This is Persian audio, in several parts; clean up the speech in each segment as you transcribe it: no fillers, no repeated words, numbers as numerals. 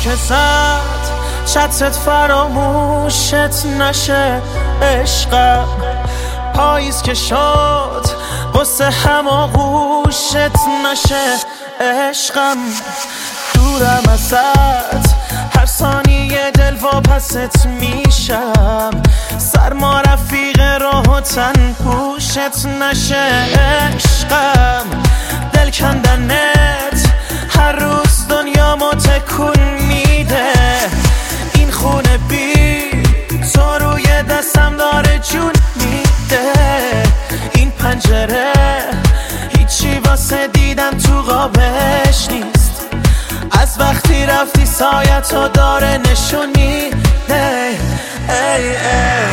که زد چتت فراموشت نشه عشقم، پاییز که شد قصه هماغوشت نشه عشقم. دورم ازت هر ثانیه دل واپست میشم، سرما رفیق راه و تن پوشت نشه عشقم. دل کندنت هر روز دنیامو تکون میده، این خونه بی تو روی دستم داره جون میده. این پنجره هیچی واسه دیدن تو قابش نیست، از وقتی رفتی سایتو داره نشون میده. ای ای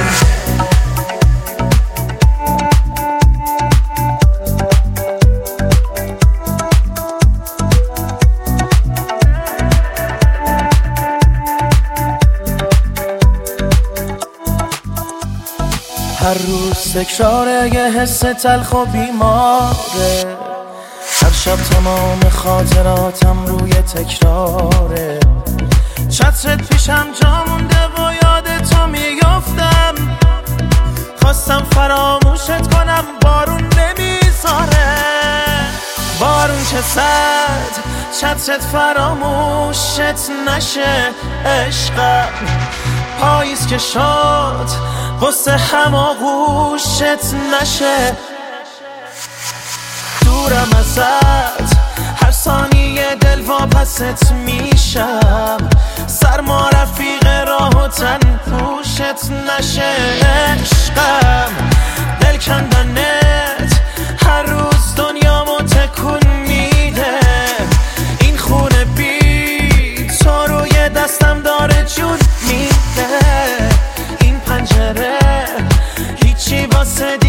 هر روز تکراره یه حس تلخ و بیماره، هر شب تمام خاطراتم روی تکراره. چترت پیشم جا مونده و یاد تو میافتم، خواستم فراموشت کنم بارون نمیذاره. بارون که زد چترت فراموشت نشه عشقم، پاییز که شد قصه هماغوشت نشه. دورم ازت هر ثانیه دل واپست میشم، سرما رفیق راه و تن پوشت نشه عشقم. دل کندنت هر روز دنیامو تکون میده، این خونه بی تو روی دستم داره جون میده. این پنجره هیچی واسه